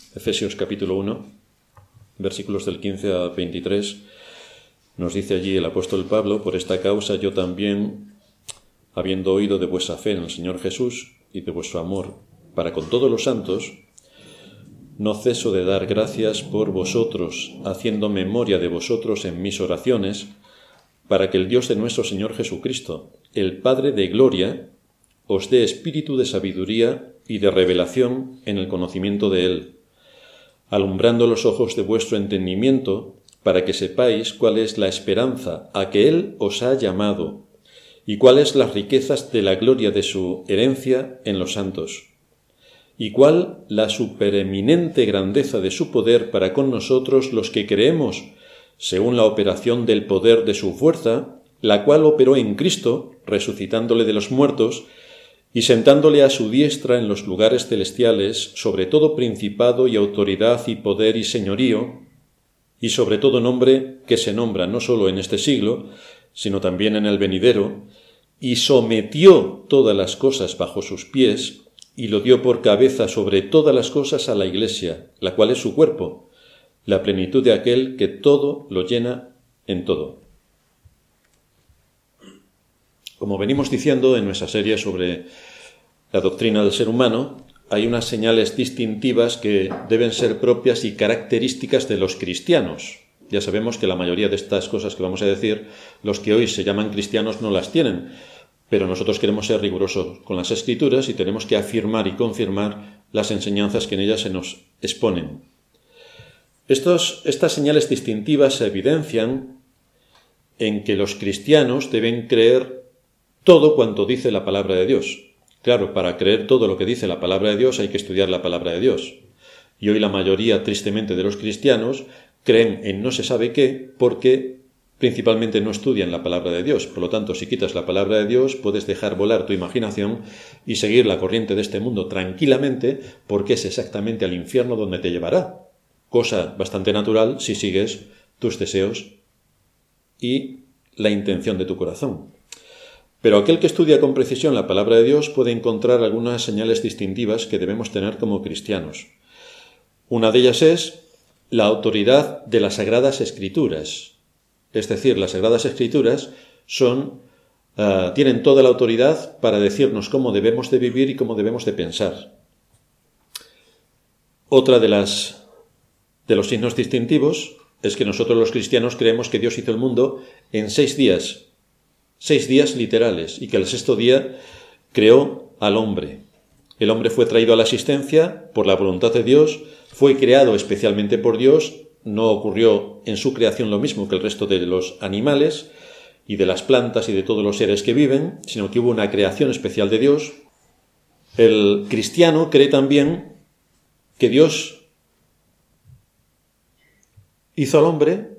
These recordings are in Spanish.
Efesios capítulo 1, versículos del 15 a 23, nos dice allí el apóstol Pablo: por esta causa yo también, habiendo oído de vuestra fe en el Señor Jesús y de vuestro amor para con todos los santos, no ceso de dar gracias por vosotros, haciendo memoria de vosotros en mis oraciones, para que el Dios de nuestro Señor Jesucristo, el Padre de gloria, os dé espíritu de sabiduría y de revelación en el conocimiento de Él, alumbrando los ojos de vuestro entendimiento, para que sepáis cuál es la esperanza a que Él os ha llamado, y cuáles las riquezas de la gloria de su herencia en los santos, y cuál la supereminente grandeza de su poder para con nosotros los que creemos, según la operación del poder de su fuerza, la cual operó en Cristo, resucitándole de los muertos, y sentándole a su diestra en los lugares celestiales, sobre todo principado y autoridad y poder y señorío, y sobre todo nombre que se nombra no sólo en este siglo, sino también en el venidero, y sometió todas las cosas bajo sus pies, y lo dio por cabeza sobre todas las cosas a la Iglesia, la cual es su cuerpo, la plenitud de aquel que todo lo llena en todo. Como venimos diciendo en nuestra serie sobre la doctrina del ser humano, hay unas señales distintivas que deben ser propias y características de los cristianos. Ya sabemos que la mayoría de estas cosas que vamos a decir, los que hoy se llaman cristianos no las tienen, pero nosotros queremos ser rigurosos con las Escrituras y tenemos que afirmar y confirmar las enseñanzas que en ellas se nos exponen. Estas señales distintivas se evidencian en que los cristianos deben creer todo cuanto dice la palabra de Dios. Claro, para creer todo lo que dice la palabra de Dios hay que estudiar la palabra de Dios. Y hoy la mayoría, tristemente, de los cristianos creen en no se sabe qué porque principalmente no estudian la palabra de Dios. Por lo tanto, si quitas la palabra de Dios, puedes dejar volar tu imaginación y seguir la corriente de este mundo tranquilamente, porque es exactamente al infierno donde te llevará. Cosa bastante natural si sigues tus deseos y la intención de tu corazón. Pero aquel que estudia con precisión la palabra de Dios puede encontrar algunas señales distintivas que debemos tener como cristianos. Una de ellas es la autoridad de las Sagradas Escrituras. Es decir, las Sagradas Escrituras tienen toda la autoridad para decirnos cómo debemos de vivir y cómo debemos de pensar. Otra de los signos distintivos es que nosotros los cristianos creemos que Dios hizo el mundo en 6 días. 6 días literales, y que el 6º día creó al hombre. El hombre fue traído a la existencia por la voluntad de Dios, fue creado especialmente por Dios, no ocurrió en su creación lo mismo que el resto de los animales y de las plantas y de todos los seres que viven, sino que hubo una creación especial de Dios. El cristiano cree también que Dios hizo al hombre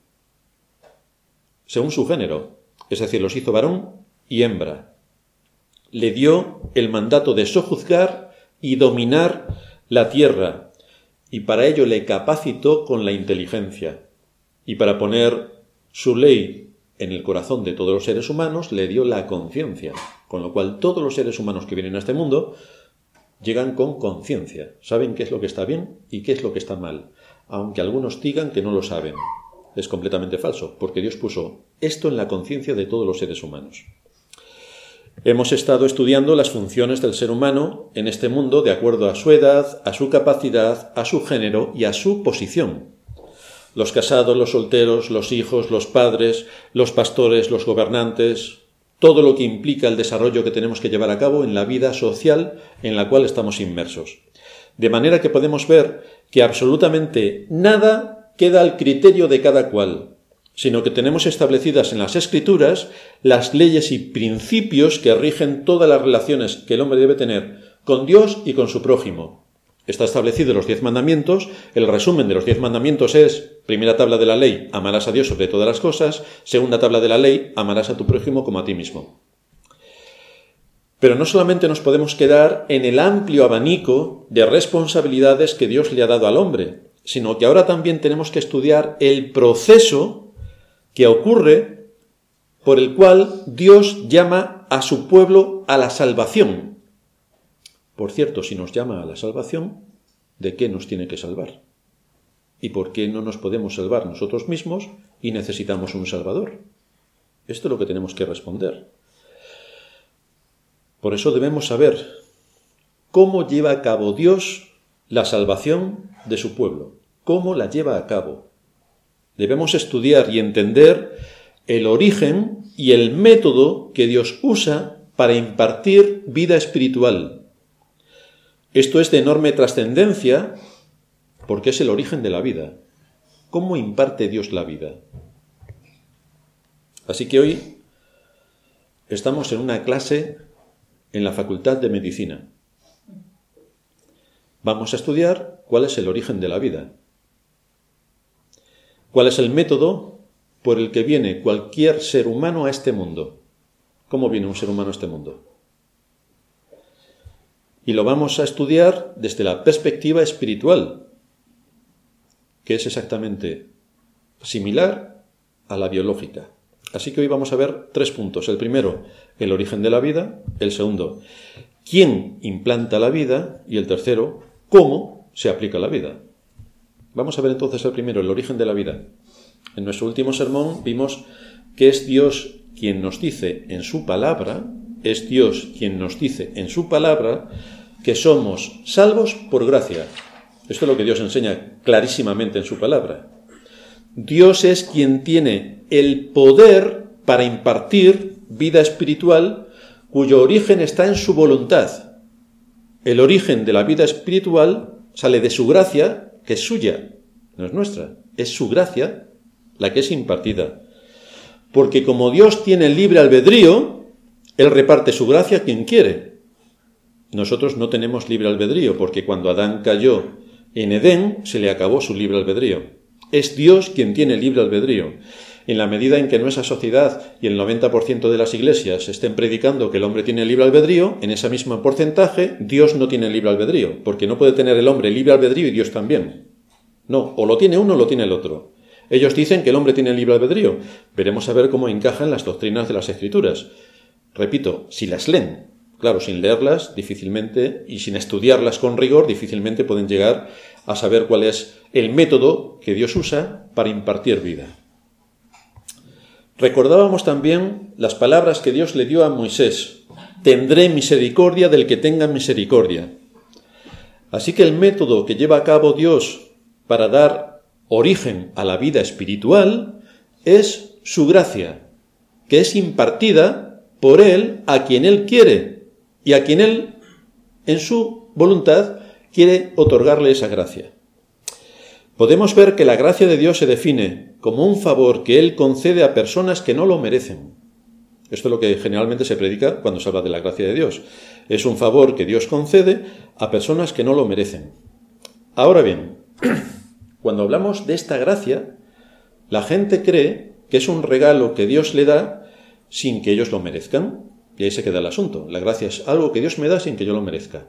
según su género. Es decir, los hizo varón y hembra. Le dio el mandato de sojuzgar y dominar la tierra, y para ello le capacitó con la inteligencia. Y para poner su ley en el corazón de todos los seres humanos, le dio la conciencia. Con lo cual, todos los seres humanos que vienen a este mundo llegan con conciencia. Saben qué es lo que está bien y qué es lo que está mal, aunque algunos digan que no lo saben. Es completamente falso, porque Dios puso esto en la conciencia de todos los seres humanos. Hemos estado estudiando las funciones del ser humano en este mundo de acuerdo a su edad, a su capacidad, a su género y a su posición. Los casados, los solteros, los hijos, los padres, los pastores, los gobernantes, todo lo que implica el desarrollo que tenemos que llevar a cabo en la vida social en la cual estamos inmersos. De manera que podemos ver que absolutamente nada queda al criterio de cada cual, sino que tenemos establecidas en las Escrituras las leyes y principios que rigen todas las relaciones que el hombre debe tener con Dios y con su prójimo. Está establecido los 10 mandamientos. El resumen de los 10 mandamientos es: primera tabla de la ley, amarás a Dios sobre todas las cosas; segunda tabla de la ley, amarás a tu prójimo como a ti mismo. Pero no solamente nos podemos quedar en el amplio abanico de responsabilidades que Dios le ha dado al hombre, sino que ahora también tenemos que estudiar el proceso que ocurre por el cual Dios llama a su pueblo a la salvación. Por cierto, si nos llama a la salvación, de qué nos tiene que salvar. ¿Y por qué no nos podemos salvar nosotros mismos y necesitamos un Salvador? Esto es lo que tenemos que responder. Por eso debemos saber cómo lleva a cabo Dios la salvación de su pueblo. ¿Cómo la lleva a cabo? Debemos estudiar y entender el origen y el método que Dios usa para impartir vida espiritual. Esto es de enorme trascendencia porque es el origen de la vida. ¿Cómo imparte Dios la vida? Así que hoy estamos en una clase en la Facultad de Medicina. Vamos a estudiar cuál es el origen de la vida. ¿Cuál es el método por el que viene cualquier ser humano a este mundo? ¿Cómo viene un ser humano a este mundo? Y lo vamos a estudiar desde la perspectiva espiritual, que es exactamente similar a la biológica. Así que hoy vamos a ver 3 puntos. El primero, el origen de la vida. El segundo, quién implanta la vida. Y el tercero, cómo se aplica la vida. Vamos a ver entonces el primero, el origen de la vida. En nuestro último sermón vimos que es Dios quien nos dice en su palabra, que somos salvos por gracia. Esto es lo que Dios enseña clarísimamente en su palabra. Dios es quien tiene el poder para impartir vida espiritual cuyo origen está en su voluntad. El origen de la vida espiritual sale de su gracia, que es suya, no es nuestra, es su gracia la que es impartida. Porque como Dios tiene libre albedrío, Él reparte su gracia a quien quiere. Nosotros no tenemos libre albedrío, porque cuando Adán cayó en Edén, se le acabó su libre albedrío. Es Dios quien tiene libre albedrío. En la medida en que nuestra sociedad y el 90% de las iglesias estén predicando que el hombre tiene libre albedrío, en ese mismo porcentaje, Dios no tiene libre albedrío, porque no puede tener el hombre libre albedrío y Dios también. No, o lo tiene uno o lo tiene el otro. Ellos dicen que el hombre tiene libre albedrío. Veremos a ver cómo encajan las doctrinas de las Escrituras. Repito, si las leen. Claro, sin leerlas, difícilmente, y sin estudiarlas con rigor, difícilmente pueden llegar a saber cuál es el método que Dios usa para impartir vida. Recordábamos también las palabras que Dios le dio a Moisés. Tendré misericordia del que tenga misericordia. Así que el método que lleva a cabo Dios para dar origen a la vida espiritual es su gracia, que es impartida por Él a quien Él quiere y a quien Él, en su voluntad, quiere otorgarle esa gracia. Podemos ver que la gracia de Dios se define como un favor que Él concede a personas que no lo merecen. Esto es lo que generalmente se predica cuando se habla de la gracia de Dios. Es un favor que Dios concede a personas que no lo merecen. Ahora bien, cuando hablamos de esta gracia, la gente cree que es un regalo que Dios le da sin que ellos lo merezcan. Y ahí se queda el asunto. La gracia es algo que Dios me da sin que yo lo merezca.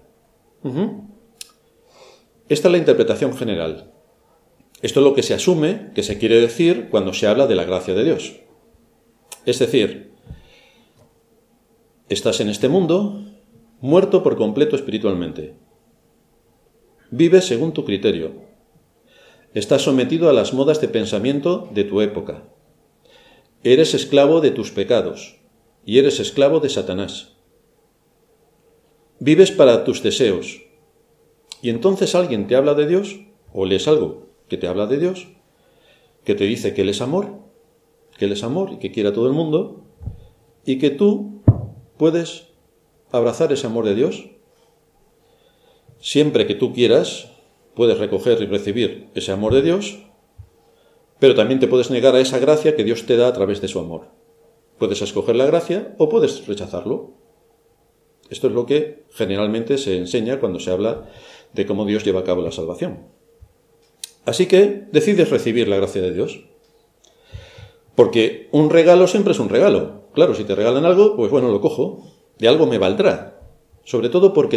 Esta es la interpretación general. Esto es lo que se asume que se quiere decir cuando se habla de la gracia de Dios. Es decir, estás en este mundo muerto por completo espiritualmente. Vives según tu criterio. Estás sometido a las modas de pensamiento de tu época. Eres esclavo de tus pecados y eres esclavo de Satanás. Vives para tus deseos. Y entonces alguien te habla de Dios, o lees algo que te habla de Dios, que te dice que Él es amor y que quiere a todo el mundo, y que tú puedes abrazar ese amor de Dios. Siempre que tú quieras, puedes recoger y recibir ese amor de Dios, pero también te puedes negar a esa gracia que Dios te da a través de su amor. Puedes escoger la gracia o puedes rechazarlo. Esto es lo que generalmente se enseña cuando se habla de cómo Dios lleva a cabo la salvación. Así que decides recibir la gracia de Dios. Porque un regalo siempre es un regalo. Claro, si te regalan algo, pues bueno, lo cojo. De algo me valdrá. Sobre todo porque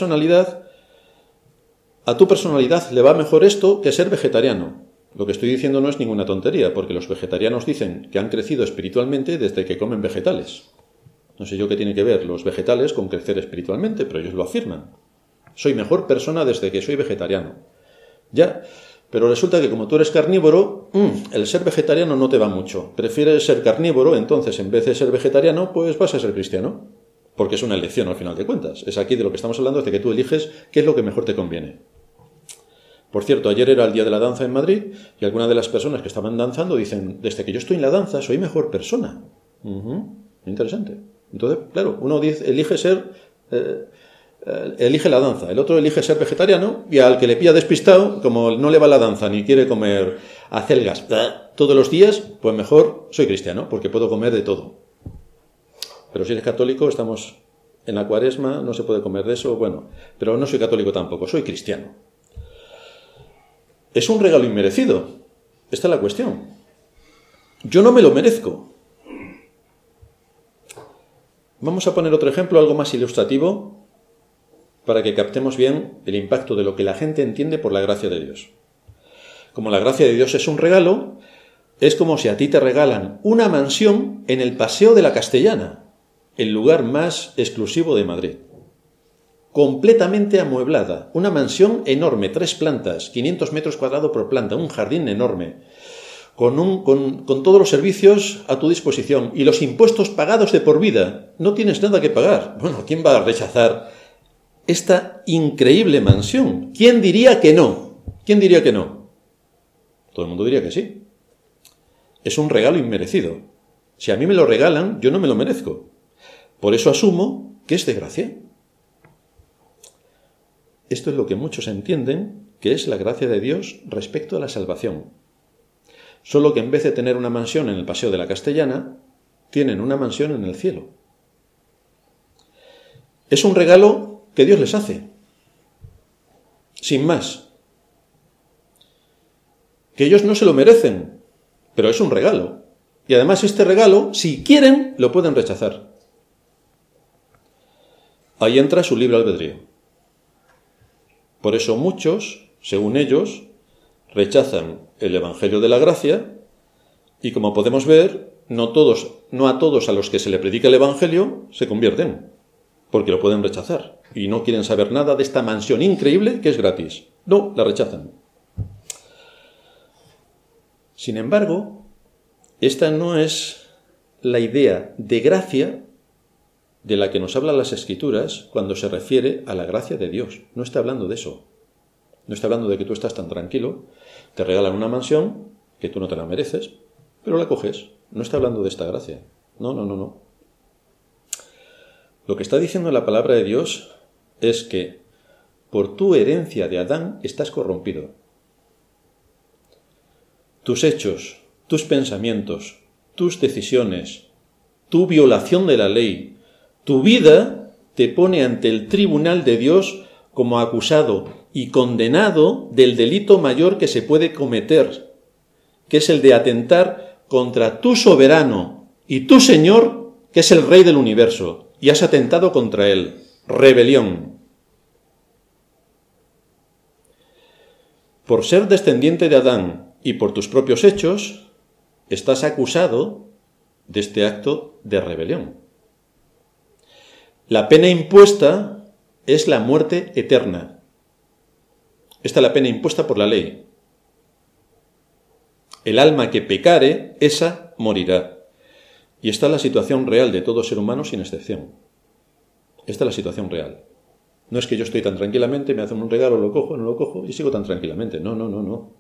a tu personalidad le va mejor esto que ser vegetariano. Lo que estoy diciendo no es ninguna tontería, porque los vegetarianos dicen que han crecido espiritualmente desde que comen vegetales. No sé yo qué tiene que ver los vegetales con crecer espiritualmente, pero ellos lo afirman. Soy mejor persona desde que soy vegetariano. Ya, pero resulta que como tú eres carnívoro, el ser vegetariano no te va mucho. Prefieres ser carnívoro, entonces en vez de ser vegetariano, pues vas a ser cristiano. Porque es una elección al final de cuentas. Es aquí de lo que estamos hablando, es de que tú eliges qué es lo que mejor te conviene. Por cierto, ayer era el día de la danza en Madrid y algunas de las personas que estaban danzando dicen, desde que yo estoy en la danza soy mejor persona. Interesante. Entonces, claro, uno elige elige la danza, el otro elige ser vegetariano y al que le pilla despistado, como no le va la danza ni quiere comer acelgas todos los días, pues mejor soy cristiano porque puedo comer de todo. Pero si eres católico, estamos en la Cuaresma, no se puede comer de eso, bueno, pero no soy católico tampoco, soy cristiano. Es un regalo inmerecido. Esta es la cuestión. Yo no me lo merezco. Vamos a poner otro ejemplo, algo más ilustrativo, para que captemos bien el impacto de lo que la gente entiende por la gracia de Dios. Como la gracia de Dios es un regalo, es como si a ti te regalan una mansión en el Paseo de la Castellana, el lugar más exclusivo de Madrid. Completamente amueblada, una mansión enorme, 3 plantas, 500 metros cuadrados por planta, un jardín enorme, con todos los servicios a tu disposición y los impuestos pagados de por vida. No tienes nada que pagar. Bueno, ¿quién va a rechazar esta increíble mansión? ¿Quién diría que no? ¿Quién diría que no? Todo el mundo diría que sí. Es un regalo inmerecido. Si a mí me lo regalan, yo no me lo merezco. Por eso asumo que es de gracia. Esto es lo que muchos entienden que es la gracia de Dios respecto a la salvación. Solo que en vez de tener una mansión en el Paseo de la Castellana, tienen una mansión en el cielo. Es un regalo que Dios les hace. Sin más. Que ellos no se lo merecen, pero es un regalo. Y además este regalo, si quieren, lo pueden rechazar. Ahí entra su libre albedrío. Por eso muchos, según ellos, rechazan el Evangelio de la Gracia y, como podemos ver, no a todos a los que se le predica el Evangelio se convierten, porque lo pueden rechazar y no quieren saber nada de esta mansión increíble que es gratis. No, la rechazan. Sin embargo, esta no es la idea de gracia de la que nos hablan las Escrituras cuando se refiere a la gracia de Dios. No está hablando de eso. No está hablando de que tú estás tan tranquilo, te regalan una mansión, que tú no te la mereces, pero la coges. No está hablando de esta gracia. No. Lo que está diciendo la palabra de Dios es que por tu herencia de Adán estás corrompido. Tus hechos, tus pensamientos, tus decisiones, tu violación de la ley, tu vida te pone ante el tribunal de Dios como acusado y condenado del delito mayor que se puede cometer, que es el de atentar contra tu soberano y tu Señor, que es el Rey del universo, y has atentado contra él. Rebelión. Por ser descendiente de Adán y por tus propios hechos, estás acusado de este acto de rebelión. La pena impuesta es la muerte eterna. Esta es la pena impuesta por la ley. El alma que pecare, esa morirá. Y esta es la situación real de todo ser humano sin excepción. Esta es la situación real. No es que yo estoy tan tranquilamente, me hacen un regalo, lo cojo, no lo cojo y sigo tan tranquilamente. No.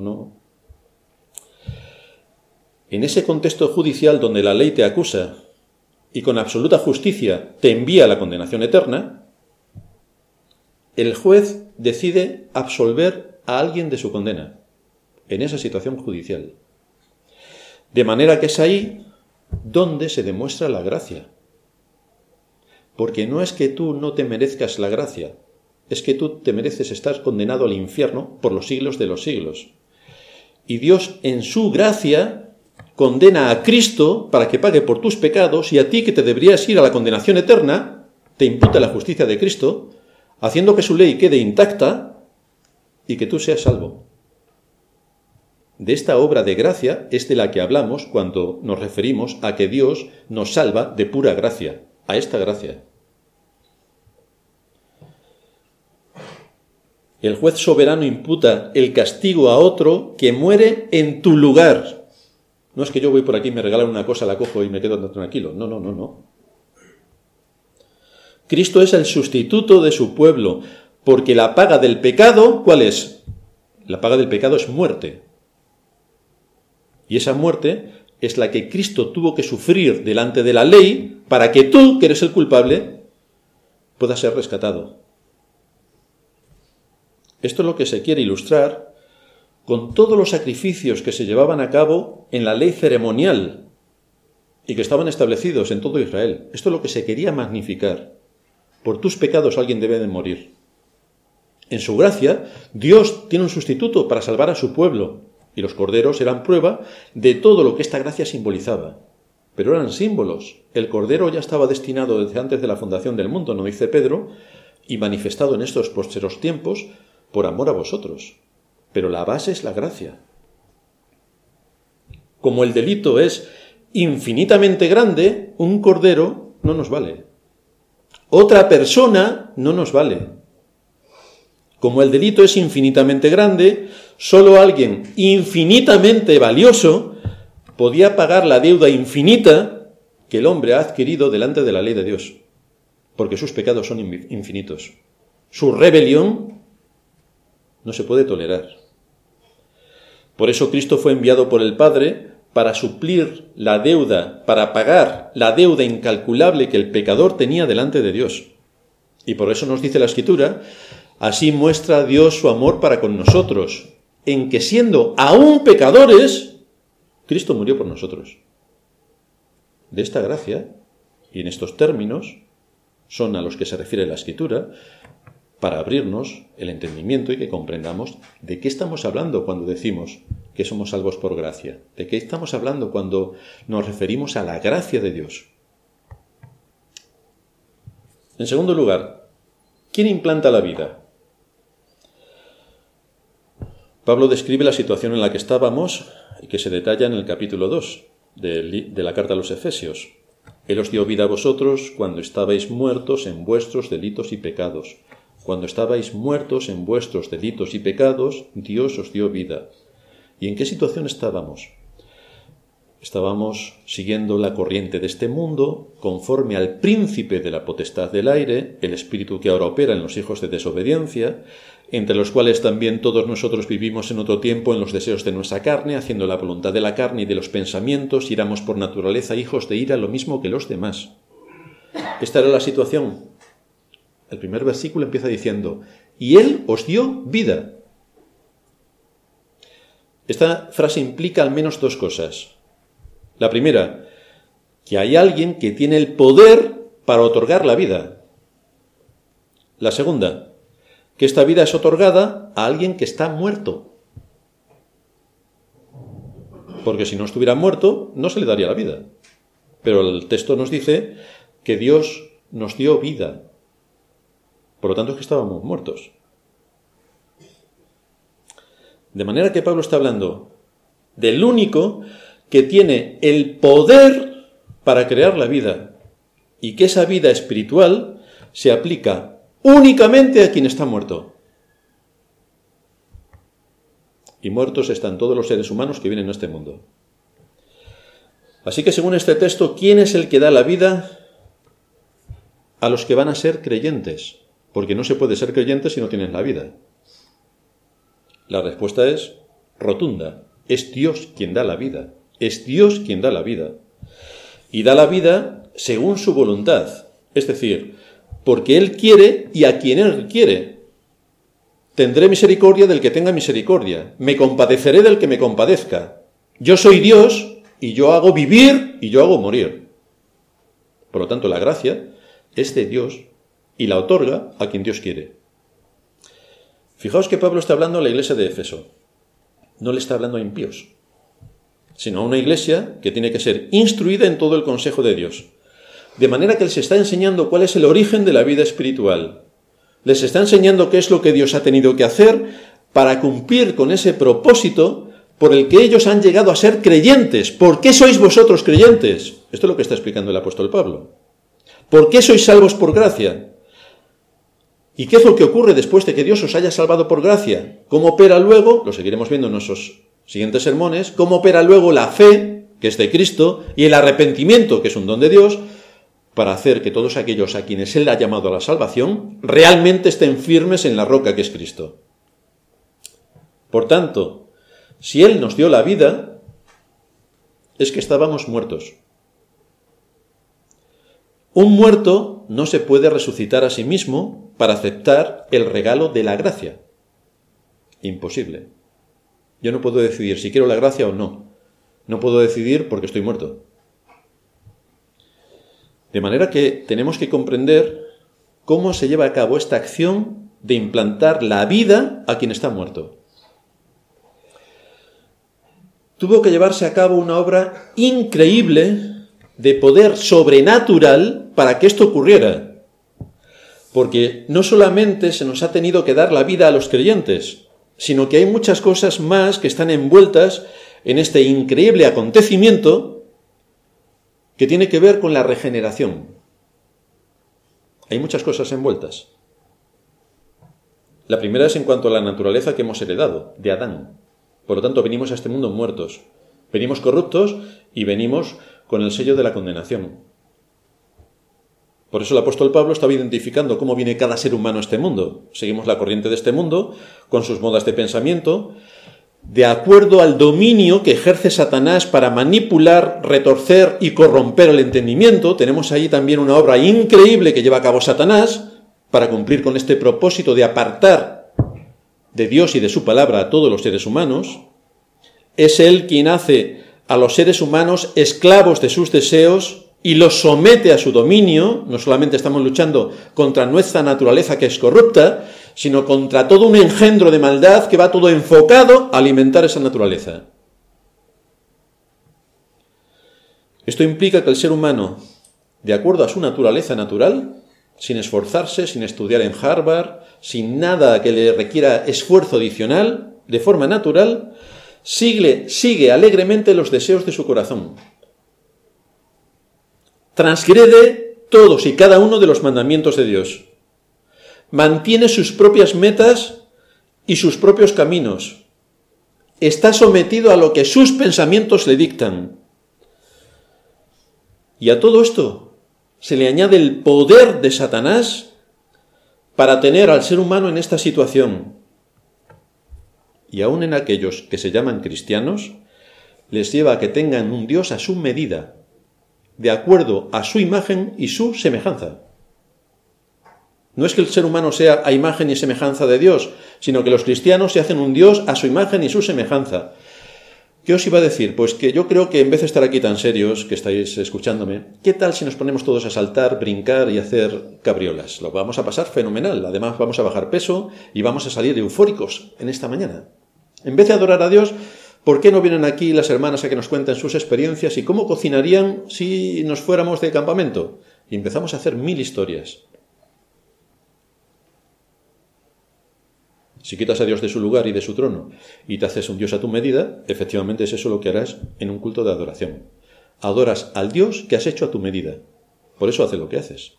En ese contexto judicial donde la ley te acusa y con absoluta justicia te envía a la condenación eterna, el juez decide absolver a alguien de su condena, en esa situación judicial. De manera que es ahí donde se demuestra la gracia. Porque no es que tú no te merezcas la gracia, es que tú te mereces estar condenado al infierno por los siglos de los siglos. Y Dios, en su gracia, condena a Cristo para que pague por tus pecados, y a ti, que te deberías ir a la condenación eterna, te imputa la justicia de Cristo, haciendo que su ley quede intacta y que tú seas salvo. De esta obra de gracia es de la que hablamos cuando nos referimos a que Dios nos salva de pura gracia, a esta gracia. El juez soberano imputa el castigo a otro que muere en tu lugar. No es que yo voy por aquí, me regalan una cosa, la cojo y me quedo tranquilo. No, no, no, no. Cristo es el sustituto de su pueblo, porque la paga del pecado, ¿cuál es? La paga del pecado es muerte. Y esa muerte es la que Cristo tuvo que sufrir delante de la ley para que tú, que eres el culpable, puedas ser rescatado. Esto es lo que se quiere ilustrar con todos los sacrificios que se llevaban a cabo en la ley ceremonial y que estaban establecidos en todo Israel. Esto es lo que se quería magnificar. Por tus pecados alguien debe de morir. En su gracia, Dios tiene un sustituto para salvar a su pueblo, y los corderos eran prueba de todo lo que esta gracia simbolizaba. Pero eran símbolos. El cordero ya estaba destinado desde antes de la fundación del mundo, nos dice Pedro, y manifestado en estos postreros tiempos por amor a vosotros. Pero la base es la gracia. Como el delito es infinitamente grande, un cordero no nos vale. Otra persona no nos vale. Como el delito es infinitamente grande, solo alguien infinitamente valioso podía pagar la deuda infinita que el hombre ha adquirido delante de la ley de Dios, porque sus pecados son infinitos. Su rebelión no se puede tolerar. Por eso Cristo fue enviado por el Padre para suplir la deuda, para pagar la deuda incalculable que el pecador tenía delante de Dios. Y por eso nos dice la Escritura: así muestra Dios su amor para con nosotros, en que siendo aún pecadores, Cristo murió por nosotros. De esta gracia, y en estos términos, son a los que se refiere la Escritura, para abrirnos el entendimiento y que comprendamos de qué estamos hablando cuando decimos que somos salvos por gracia. ¿De qué estamos hablando cuando nos referimos a la gracia de Dios? En segundo lugar, ¿quién implanta la vida? Pablo describe la situación en la que estábamos y que se detalla en el capítulo 2 de la carta a los Efesios. Él os dio vida a vosotros cuando estabais muertos en vuestros delitos y pecados. Cuando estabais muertos en vuestros delitos y pecados, Dios os dio vida. ¿Y en qué situación estábamos? Estábamos siguiendo la corriente de este mundo, conforme al príncipe de la potestad del aire, el espíritu que ahora opera en los hijos de desobediencia, entre los cuales también todos nosotros vivimos en otro tiempo en los deseos de nuestra carne, haciendo la voluntad de la carne y de los pensamientos, y éramos por naturaleza hijos de ira, lo mismo que los demás. Esta era la situación. El primer versículo empieza diciendo: y Él os dio vida. Esta frase implica al menos dos cosas. La primera, que hay alguien que tiene el poder para otorgar la vida. La segunda, que esta vida es otorgada a alguien que está muerto. Porque si no estuviera muerto, no se le daría la vida. Pero el texto nos dice que Dios nos dio vida. Por lo tanto, es que estábamos muertos. De manera que Pablo está hablando del único que tiene el poder para crear la vida, y que esa vida espiritual se aplica únicamente a quien está muerto. Y muertos están todos los seres humanos que vienen a este mundo. Así que según este texto, ¿quién es el que da la vida? A los que van a ser creyentes, porque no se puede ser creyente si no tienes la vida. La respuesta es rotunda. Es Dios quien da la vida. Es Dios quien da la vida. Y da la vida según su voluntad. Es decir, porque Él quiere y a quien Él quiere. Tendré misericordia del que tenga misericordia. Me compadeceré del que me compadezca. Yo soy Dios y yo hago vivir y yo hago morir. Por lo tanto, la gracia es de Dios y la otorga a quien Dios quiere. Fijaos que Pablo está hablando a la iglesia de Éfeso. No le está hablando a impíos, sino a una iglesia que tiene que ser instruida en todo el consejo de Dios. De manera que les está enseñando cuál es el origen de la vida espiritual. Les está enseñando qué es lo que Dios ha tenido que hacer para cumplir con ese propósito por el que ellos han llegado a ser creyentes. ¿Por qué sois vosotros creyentes? Esto es lo que está explicando el apóstol Pablo. ¿Por qué sois salvos por gracia? ¿Y qué es lo que ocurre después de que Dios os haya salvado por gracia? ¿Cómo opera luego? Lo seguiremos viendo en nuestros siguientes sermones. ¿Cómo opera luego la fe, que es de Cristo, y el arrepentimiento, que es un don de Dios, para hacer que todos aquellos a quienes Él ha llamado a la salvación realmente estén firmes en la roca que es Cristo? Por tanto, si Él nos dio la vida, es que estábamos muertos. Un muerto no se puede resucitar a sí mismo para aceptar el regalo de la gracia. Imposible. Yo no puedo decidir si quiero la gracia o no. No puedo decidir porque estoy muerto. De manera que tenemos que comprender cómo se lleva a cabo esta acción de implantar la vida a quien está muerto. Tuvo que llevarse a cabo una obra increíble de poder sobrenatural para que esto ocurriera. Porque no solamente se nos ha tenido que dar la vida a los creyentes, sino que hay muchas cosas más que están envueltas en este increíble acontecimiento que tiene que ver con la regeneración. Hay muchas cosas envueltas. La primera es en cuanto a la naturaleza que hemos heredado, de Adán. Por lo tanto, venimos a este mundo muertos. Venimos corruptos y venimos con el sello de la condenación. Por eso el apóstol Pablo estaba identificando cómo viene cada ser humano a este mundo. Seguimos la corriente de este mundo, con sus modas de pensamiento, de acuerdo al dominio que ejerce Satanás para manipular, retorcer y corromper el entendimiento. Tenemos ahí también una obra increíble que lleva a cabo Satanás para cumplir con este propósito de apartar de Dios y de su palabra a todos los seres humanos. Es Él quien hace a los seres humanos esclavos de sus deseos y los somete a su dominio. No solamente estamos luchando contra nuestra naturaleza que es corrupta, sino contra todo un engendro de maldad que va todo enfocado a alimentar esa naturaleza. Esto implica que el ser humano, de acuerdo a su naturaleza natural, sin esforzarse, sin estudiar en Harvard, sin nada que le requiera esfuerzo adicional, de forma natural, sigue alegremente los deseos de su corazón. Transgrede todos y cada uno de los mandamientos de Dios. Mantiene sus propias metas y sus propios caminos. Está sometido a lo que sus pensamientos le dictan. Y a todo esto se le añade el poder de Satanás para tener al ser humano en esta situación. Y aún en aquellos que se llaman cristianos, les lleva a que tengan un Dios a su medida, de acuerdo a su imagen y su semejanza. No es que el ser humano sea a imagen y semejanza de Dios, sino que los cristianos se hacen un Dios a su imagen y su semejanza. ¿Qué os iba a decir? Pues que yo creo que en vez de estar aquí tan serios, que estáis escuchándome, ¿qué tal si nos ponemos todos a saltar, brincar y hacer cabriolas? Lo vamos a pasar fenomenal. Además vamos a bajar peso y vamos a salir eufóricos en esta mañana. En vez de adorar a Dios, ¿por qué no vienen aquí las hermanas a que nos cuenten sus experiencias y cómo cocinarían si nos fuéramos de campamento? Y empezamos a hacer 1000 historias. Si quitas a Dios de su lugar y de su trono y te haces un Dios a tu medida, efectivamente es eso lo que harás en un culto de adoración. Adoras al Dios que has hecho a tu medida. Por eso haces lo que haces.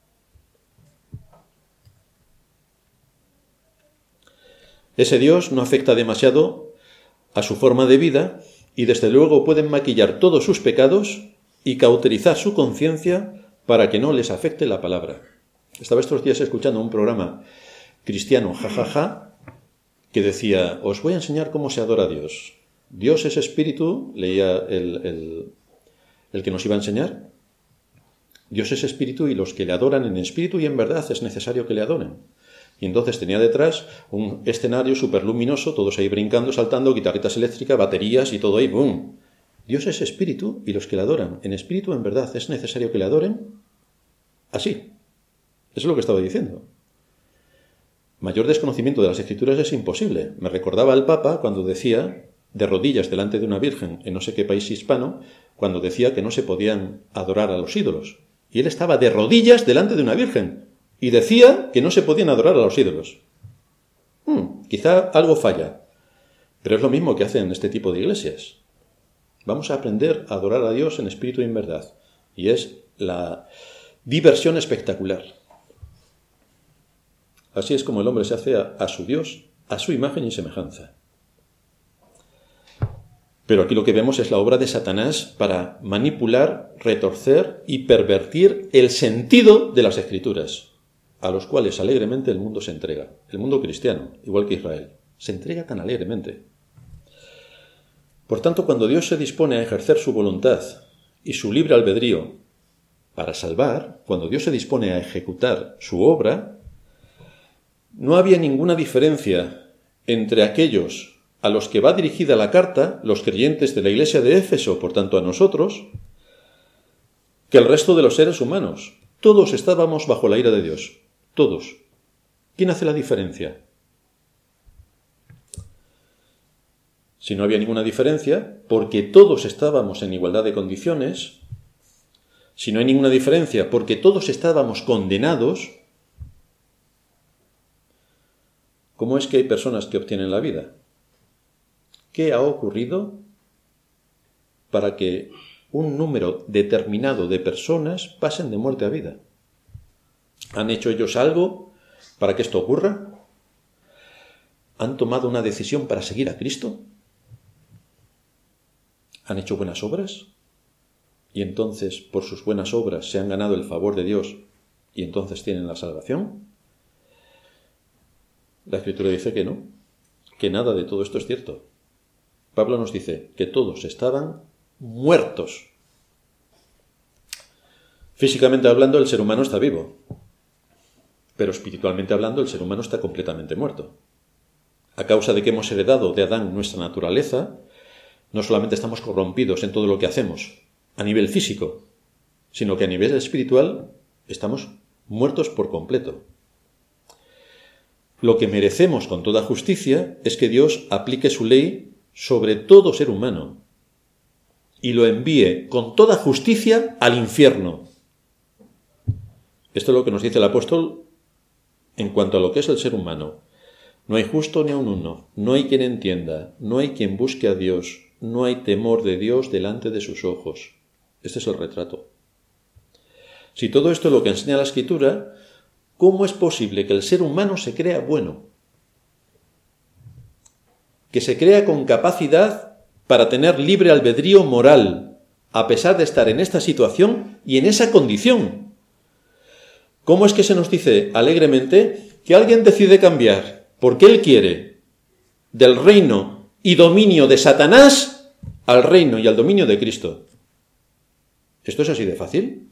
Ese Dios no afecta demasiado a su forma de vida y desde luego pueden maquillar todos sus pecados y cauterizar su conciencia para que no les afecte la palabra. Estaba estos días escuchando un programa cristiano, jajaja, que decía, os voy a enseñar cómo se adora a Dios. Dios es espíritu, leía el que nos iba a enseñar. Dios es espíritu y los que le adoran en espíritu y en verdad es necesario que le adoren. Y entonces tenía detrás un escenario súper luminoso, todos ahí brincando, saltando, guitarritas eléctricas, baterías y todo ahí, ¡boom! Dios es espíritu y los que le adoran en espíritu en verdad es necesario que le adoren. Así. Eso es lo que estaba diciendo. Mayor desconocimiento de las Escrituras es imposible. Me recordaba al Papa cuando decía, de rodillas delante de una virgen en no sé qué país hispano, cuando decía que no se podían adorar a los ídolos. Y él estaba de rodillas delante de una virgen y decía que no se podían adorar a los ídolos. Quizá algo falla, pero es lo mismo que hacen este tipo de iglesias. Vamos a aprender a adorar a Dios en espíritu y en verdad. Y es la diversión espectacular. Así es como el hombre se hace a su Dios, a su imagen y semejanza. Pero aquí lo que vemos es la obra de Satanás para manipular, retorcer y pervertir el sentido de las Escrituras, a los cuales alegremente el mundo se entrega. El mundo cristiano, igual que Israel, se entrega tan alegremente. Por tanto, cuando Dios se dispone a ejercer su voluntad y su libre albedrío para salvar, cuando Dios se dispone a ejecutar su obra, no había ninguna diferencia entre aquellos a los que va dirigida la carta, los creyentes de la iglesia de Éfeso, por tanto a nosotros, que el resto de los seres humanos. Todos estábamos bajo la ira de Dios. Todos. ¿Quién hace la diferencia? Si no había ninguna diferencia, porque todos estábamos en igualdad de condiciones, si no hay ninguna diferencia, porque todos estábamos condenados, ¿cómo es que hay personas que obtienen la vida? ¿Qué ha ocurrido para que un número determinado de personas pasen de muerte a vida? ¿Han hecho ellos algo para que esto ocurra? ¿Han tomado una decisión para seguir a Cristo? ¿Han hecho buenas obras? Y entonces, por sus buenas obras, se han ganado el favor de Dios y entonces tienen la salvación. La Escritura dice que no, que nada de todo esto es cierto. Pablo nos dice que todos estaban muertos. Físicamente hablando, el ser humano está vivo, pero espiritualmente hablando, el ser humano está completamente muerto. A causa de que hemos heredado de Adán nuestra naturaleza, no solamente estamos corrompidos en todo lo que hacemos a nivel físico, sino que a nivel espiritual estamos muertos por completo. Lo que merecemos con toda justicia es que Dios aplique su ley sobre todo ser humano y lo envíe con toda justicia al infierno. Esto es lo que nos dice el apóstol en cuanto a lo que es el ser humano. No hay justo ni aun uno, no hay quien entienda, no hay quien busque a Dios, no hay temor de Dios delante de sus ojos. Este es el retrato. Si todo esto es lo que enseña la Escritura, ¿cómo es posible que el ser humano se crea bueno? Que se crea con capacidad para tener libre albedrío moral, a pesar de estar en esta situación y en esa condición. ¿Cómo es que se nos dice alegremente que alguien decide cambiar, porque él quiere, del reino y dominio de Satanás al reino y al dominio de Cristo? ¿Esto es así de fácil?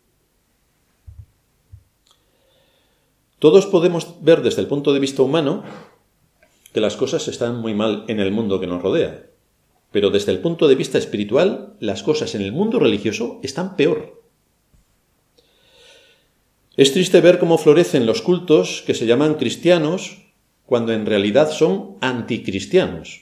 Todos podemos ver desde el punto de vista humano que las cosas están muy mal en el mundo que nos rodea, pero desde el punto de vista espiritual, las cosas en el mundo religioso están peor. Es triste ver cómo florecen los cultos que se llaman cristianos cuando en realidad son anticristianos.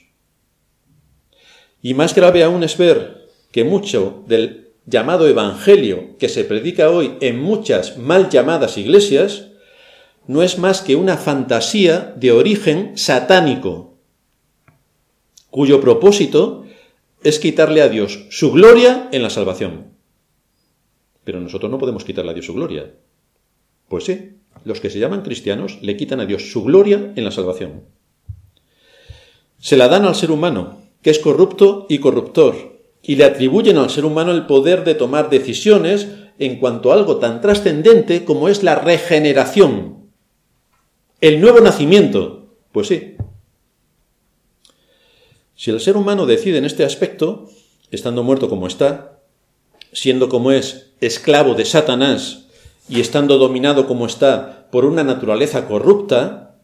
Y más grave aún es ver que mucho del llamado evangelio que se predica hoy en muchas mal llamadas iglesias no es más que una fantasía de origen satánico, cuyo propósito es quitarle a Dios su gloria en la salvación. Pero nosotros no podemos quitarle a Dios su gloria. Pues sí, los que se llaman cristianos le quitan a Dios su gloria en la salvación. Se la dan al ser humano, que es corrupto y corruptor, y le atribuyen al ser humano el poder de tomar decisiones en cuanto a algo tan trascendente como es la regeneración, el nuevo nacimiento. Pues sí. Si el ser humano decide en este aspecto, estando muerto como está, siendo como es esclavo de Satanás y estando dominado como está por una naturaleza corrupta,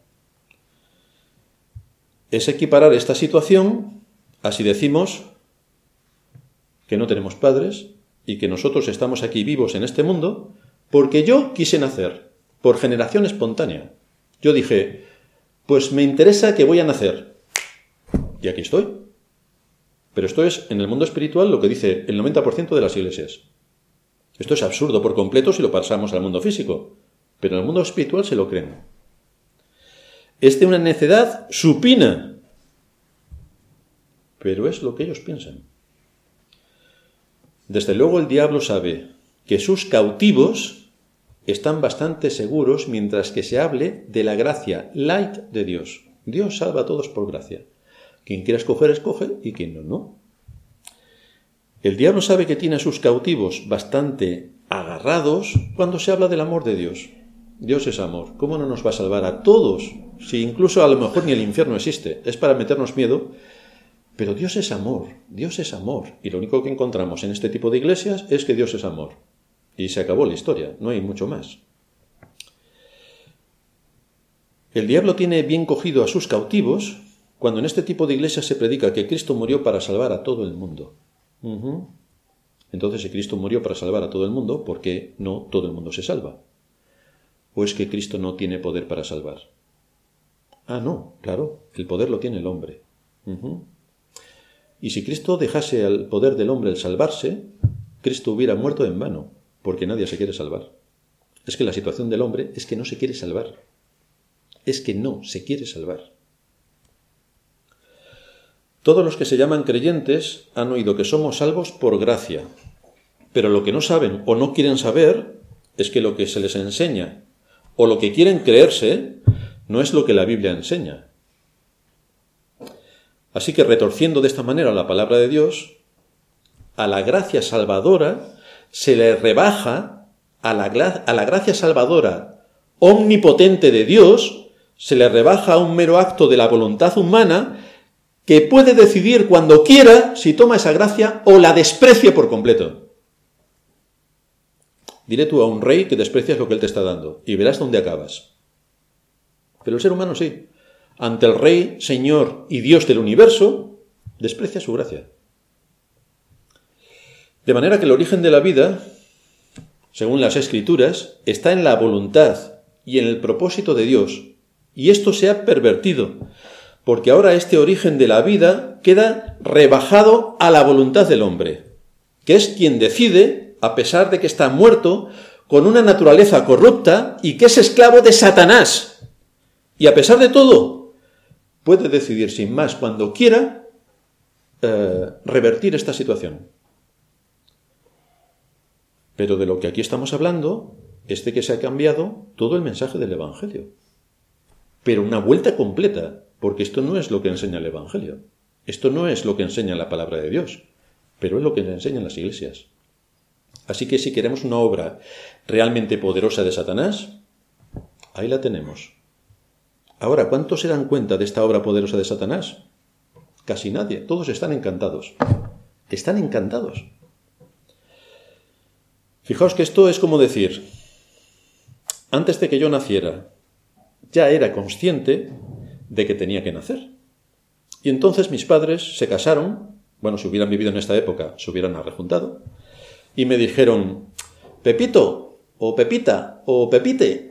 es equiparar esta situación, así decimos, que no tenemos padres y que nosotros estamos aquí vivos en este mundo porque yo quise nacer, por generación espontánea. Yo dije, pues me interesa que voy a nacer. Y aquí estoy. Pero esto es, en el mundo espiritual, lo que dice el 90% de las iglesias. Esto es absurdo por completo si lo pasamos al mundo físico, pero en el mundo espiritual se lo creen. Es de una necedad supina, pero es lo que ellos piensan. Desde luego el diablo sabe que sus cautivos están bastante seguros mientras que se hable de la gracia light de Dios. Dios salva a todos por gracia. Quien quiera escoger, escoge, y quien no, no. El diablo sabe que tiene a sus cautivos bastante agarrados cuando se habla del amor de Dios. Dios es amor. ¿Cómo no nos va a salvar a todos? Si incluso a lo mejor ni el infierno existe. Es para meternos miedo. Pero Dios es amor. Dios es amor. Y lo único que encontramos en este tipo de iglesias es que Dios es amor. Y se acabó la historia. No hay mucho más. El diablo tiene bien cogido a sus cautivos cuando en este tipo de iglesias se predica que Cristo murió para salvar a todo el mundo. Entonces, si Cristo murió para salvar a todo el mundo, ¿por qué no todo el mundo se salva? ¿O es que Cristo no tiene poder para salvar? Ah, no, claro, el poder lo tiene el hombre. Y si Cristo dejase al poder del hombre el salvarse, Cristo hubiera muerto en vano, porque nadie se quiere salvar. Es que la situación del hombre es que no se quiere salvar. Es que no se quiere salvar. Todos los que se llaman creyentes han oído que somos salvos por gracia, pero lo que no saben o no quieren saber es que lo que se les enseña o lo que quieren creerse no es lo que la Biblia enseña. Así que retorciendo de esta manera la palabra de Dios, a la gracia salvadora se le rebaja, a la gracia salvadora omnipotente de Dios, se le rebaja a un mero acto de la voluntad humana que puede decidir cuando quiera si toma esa gracia o la desprecia por completo. Dile tú a un rey que desprecias lo que él te está dando y verás dónde acabas. Pero el ser humano sí. Ante el Rey, Señor y Dios del universo, desprecia su gracia. De manera que el origen de la vida, según las Escrituras, está en la voluntad y en el propósito de Dios. Y esto se ha pervertido, porque ahora este origen de la vida queda rebajado a la voluntad del hombre, que es quien decide, a pesar de que está muerto, con una naturaleza corrupta y que es esclavo de Satanás. Y a pesar de todo, puede decidir sin más cuando quiera revertir esta situación. Pero de lo que aquí estamos hablando es de que se ha cambiado todo el mensaje del Evangelio. Pero una vuelta completa, porque esto no es lo que enseña el Evangelio. Esto no es lo que enseña la palabra de Dios, pero es lo que enseñan las iglesias. Así que si queremos una obra realmente poderosa de Satanás, ahí la tenemos. Ahora, ¿cuántos se dan cuenta de esta obra poderosa de Satanás? Casi nadie. Todos están encantados. Están encantados. Fijaos que esto es como decir, antes de que yo naciera, ya era consciente de que tenía que nacer. Y entonces mis padres se casaron, bueno, si hubieran vivido en esta época, se hubieran arrejuntado, y me dijeron, Pepito, o Pepita, o Pepite,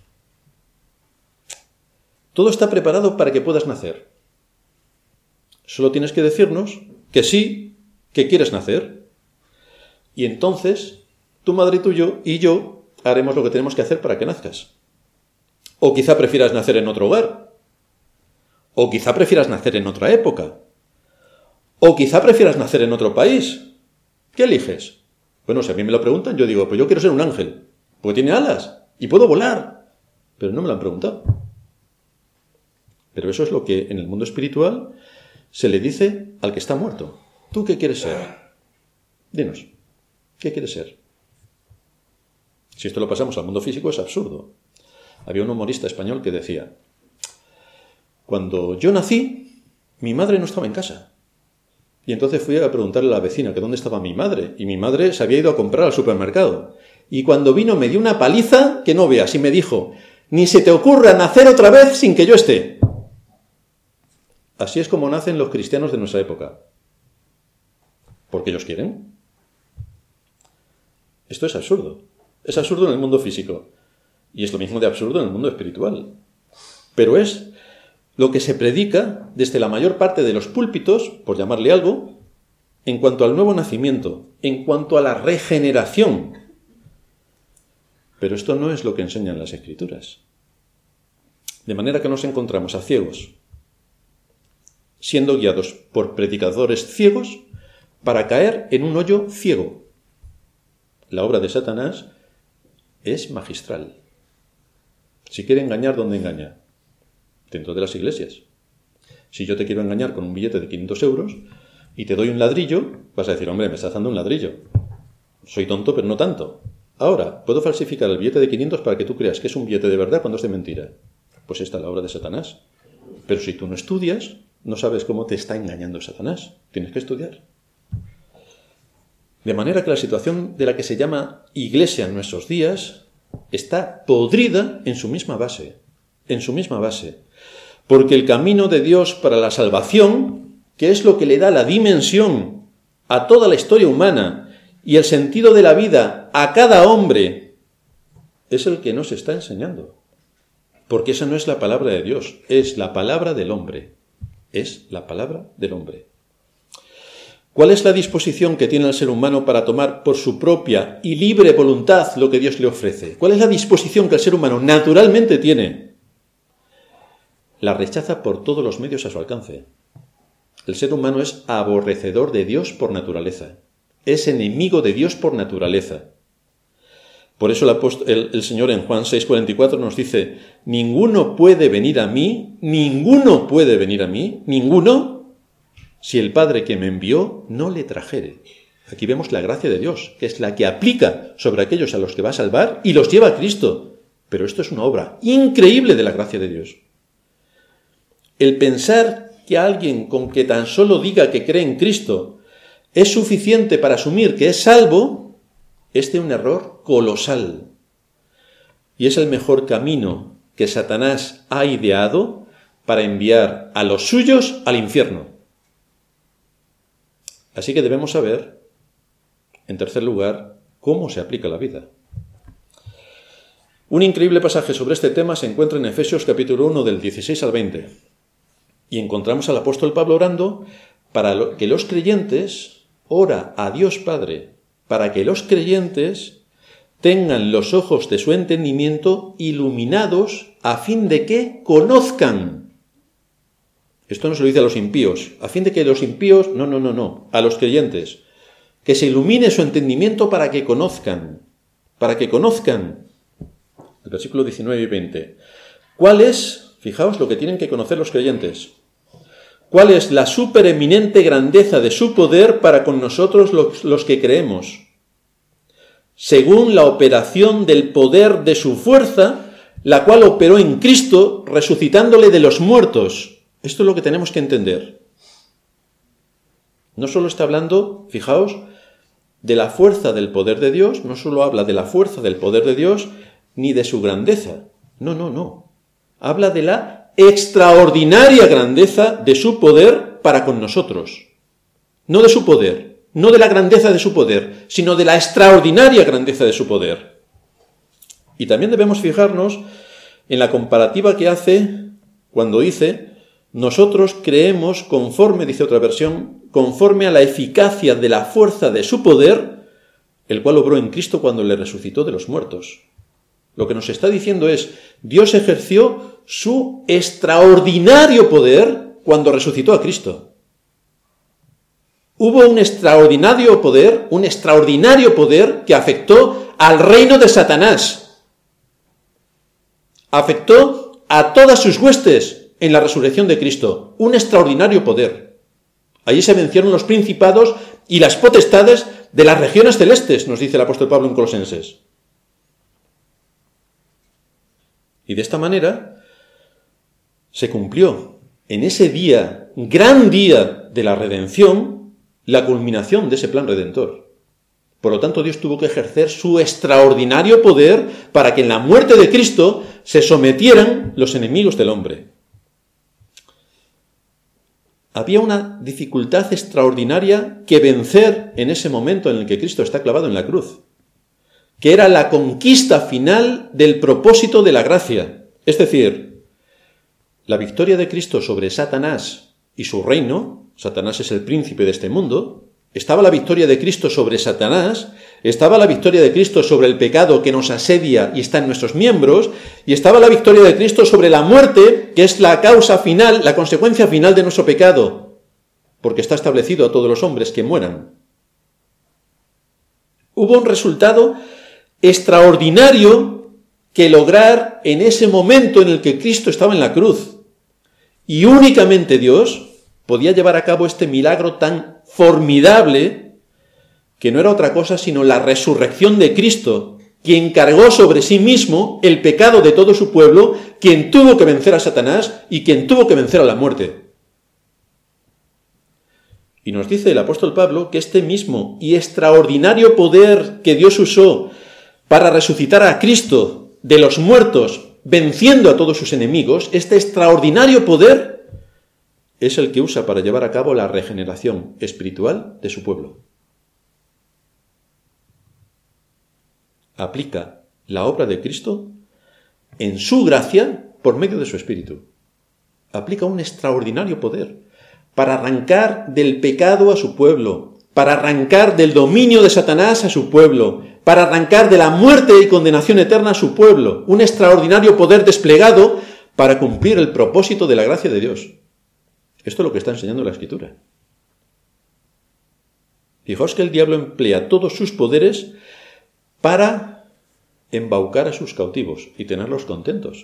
todo está preparado para que puedas nacer. Solo tienes que decirnos que sí, que quieres nacer. Y entonces, tu madre y yo haremos lo que tenemos que hacer para que nazcas. O quizá prefieras nacer en otro hogar. O quizá prefieras nacer en otra época. O quizá prefieras nacer en otro país. ¿Qué eliges? Bueno, si a mí me lo preguntan, yo digo, pues yo quiero ser un ángel, porque tiene alas y puedo volar. Pero no me lo han preguntado. Pero eso es lo que en el mundo espiritual se le dice al que está muerto. ¿Tú qué quieres ser? Dinos, ¿qué quieres ser? Si esto lo pasamos al mundo físico es absurdo. Había un humorista español que decía, cuando yo nací, mi madre no estaba en casa. Y entonces fui a preguntarle a la vecina que dónde estaba mi madre. Y mi madre se había ido a comprar al supermercado. Y cuando vino me dio una paliza que no veas y me dijo, ni se te ocurra nacer otra vez sin que yo esté. Así es como nacen los cristianos de nuestra época. Porque ellos quieren. Esto es absurdo. Es absurdo en el mundo físico. Y es lo mismo de absurdo en el mundo espiritual. Pero es lo que se predica desde la mayor parte de los púlpitos, por llamarle algo, en cuanto al nuevo nacimiento, en cuanto a la regeneración. Pero esto no es lo que enseñan las Escrituras. De manera que nos encontramos a ciegos, siendo guiados por predicadores ciegos para caer en un hoyo ciego. La obra de Satanás es magistral. Si quiere engañar, ¿dónde engaña? Dentro de las iglesias. Si yo te quiero engañar con un billete de 500 euros y te doy un ladrillo, vas a decir, hombre, me estás dando un ladrillo. Soy tonto, pero no tanto. Ahora, ¿puedo falsificar el billete de 500 para que tú creas que es un billete de verdad cuando es de mentira? Pues esta es la obra de Satanás. Pero si tú no estudias, no sabes cómo te está engañando Satanás. Tienes que estudiar. De manera que la situación de la que se llama iglesia en nuestros días está podrida en su misma base. En su misma base. Porque el camino de Dios para la salvación, que es lo que le da la dimensión a toda la historia humana y el sentido de la vida a cada hombre, es el que nos está enseñando. Porque esa no es la palabra de Dios, es la palabra del hombre. Es la palabra del hombre. ¿Cuál es la disposición que tiene el ser humano para tomar por su propia y libre voluntad lo que Dios le ofrece? ¿Cuál es la disposición que el ser humano naturalmente tiene? La rechaza por todos los medios a su alcance. El ser humano es aborrecedor de Dios por naturaleza. Es enemigo de Dios por naturaleza. Por eso el Señor en Juan 6:44 nos dice, ninguno puede venir a mí, ninguno, si el Padre que me envió no le trajere. Aquí vemos la gracia de Dios, que es la que aplica sobre aquellos a los que va a salvar y los lleva a Cristo. Pero esto es una obra increíble de la gracia de Dios. El pensar que alguien con que tan solo diga que cree en Cristo es suficiente para asumir que es salvo, es de un error colosal. Y es el mejor camino que Satanás ha ideado para enviar a los suyos al infierno. Así que debemos saber, en tercer lugar, cómo se aplica la vida. Un increíble pasaje sobre este tema se encuentra en Efesios capítulo 1 del 16 al 20. Y encontramos al apóstol Pablo orando para que los creyentes, ora a Dios Padre, para que los creyentes tengan los ojos de su entendimiento iluminados a fin de que conozcan. Esto no se lo dice a los impíos, a fin de que los impíos, no, a los creyentes, que se ilumine su entendimiento para que conozcan. El versículo 19 y 20. ¿Cuál es, fijaos, lo que tienen que conocer los creyentes? ¿Cuál es la supereminente grandeza de su poder para con nosotros los que creemos? Según la operación del poder de su fuerza, la cual operó en Cristo, resucitándole de los muertos. Esto es lo que tenemos que entender. No solo está hablando, fijaos, de la fuerza del poder de Dios, no solo habla de la fuerza del poder de Dios, ni de su grandeza. No. Habla de la extraordinaria grandeza de su poder para con nosotros. No de su poder, no de la grandeza de su poder, sino de la extraordinaria grandeza de su poder. Y también debemos fijarnos en la comparativa que hace cuando dice, nosotros creemos conforme, dice otra versión, conforme a la eficacia de la fuerza de su poder, el cual obró en Cristo cuando le resucitó de los muertos. Lo que nos está diciendo es, Dios ejerció su extraordinario poder cuando resucitó a Cristo. Hubo un extraordinario poder que afectó al reino de Satanás. Afectó a todas sus huestes en la resurrección de Cristo. Un extraordinario poder. Allí se vencieron los principados y las potestades de las regiones celestes, nos dice el apóstol Pablo en Colosenses. Y de esta manera se cumplió en ese día, gran día de la redención, la culminación de ese plan redentor. Por lo tanto, Dios tuvo que ejercer su extraordinario poder para que en la muerte de Cristo se sometieran los enemigos del hombre. Había una dificultad extraordinaria que vencer en ese momento en el que Cristo está clavado en la cruz, que era la conquista final del propósito de la gracia. Es decir, la victoria de Cristo sobre Satanás y su reino, Satanás es el príncipe de este mundo, estaba la victoria de Cristo sobre Satanás, estaba la victoria de Cristo sobre el pecado que nos asedia y está en nuestros miembros, y estaba la victoria de Cristo sobre la muerte, que es la causa final, la consecuencia final de nuestro pecado, porque está establecido a todos los hombres que mueran. Hubo un resultado extraordinario que lograr en ese momento en el que Cristo estaba en la cruz. Y únicamente Dios podía llevar a cabo este milagro tan formidable que no era otra cosa sino la resurrección de Cristo, quien cargó sobre sí mismo el pecado de todo su pueblo, quien tuvo que vencer a Satanás y quien tuvo que vencer a la muerte. Y nos dice el apóstol Pablo que este mismo y extraordinario poder que Dios usó para resucitar a Cristo de los muertos, venciendo a todos sus enemigos, este extraordinario poder es el que usa para llevar a cabo la regeneración espiritual de su pueblo. Aplica la obra de Cristo en su gracia por medio de su Espíritu. Aplica un extraordinario poder para arrancar del pecado a su pueblo, para arrancar del dominio de Satanás a su pueblo, para arrancar de la muerte y condenación eterna a su pueblo. Un extraordinario poder desplegado para cumplir el propósito de la gracia de Dios. Esto es lo que está enseñando la Escritura. Fijaos que el diablo emplea todos sus poderes para embaucar a sus cautivos y tenerlos contentos.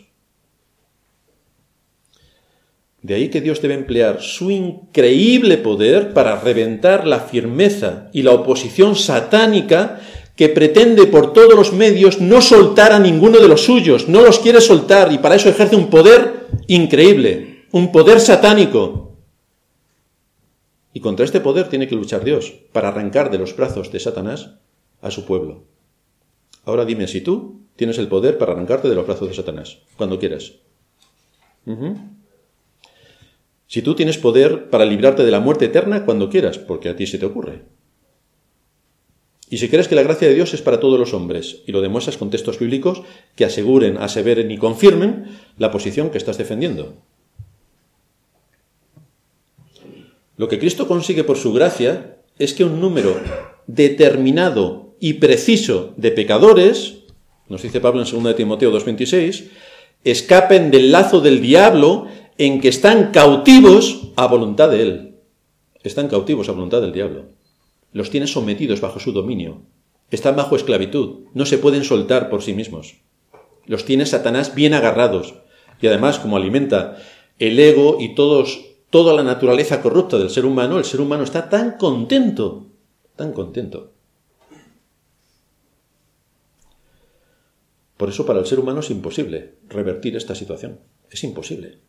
De ahí que Dios debe emplear su increíble poder para reventar la firmeza y la oposición satánica que pretende por todos los medios no soltar a ninguno de los suyos, no los quiere soltar, y para eso ejerce un poder increíble, un poder satánico. Y contra este poder tiene que luchar Dios para arrancar de los brazos de Satanás a su pueblo. Ahora dime si tú tienes el poder para arrancarte de los brazos de Satanás, cuando quieras. Si tú tienes poder para librarte de la muerte eterna cuando quieras, porque a ti se te ocurre. Y si crees que la gracia de Dios es para todos los hombres, y lo demuestras con textos bíblicos que aseguren, aseveren y confirmen la posición que estás defendiendo. Lo que Cristo consigue por su gracia es que un número determinado y preciso de pecadores, nos dice Pablo en 2 de Timoteo 2:26, escapen del lazo del diablo en que están cautivos a voluntad de él. Están cautivos a voluntad del diablo. Los tiene sometidos bajo su dominio. Están bajo esclavitud. No se pueden soltar por sí mismos. Los tiene Satanás bien agarrados. Y además, como alimenta el ego y toda la naturaleza corrupta del ser humano, el ser humano está tan contento, tan contento. Por eso para el ser humano es imposible revertir esta situación. Es imposible.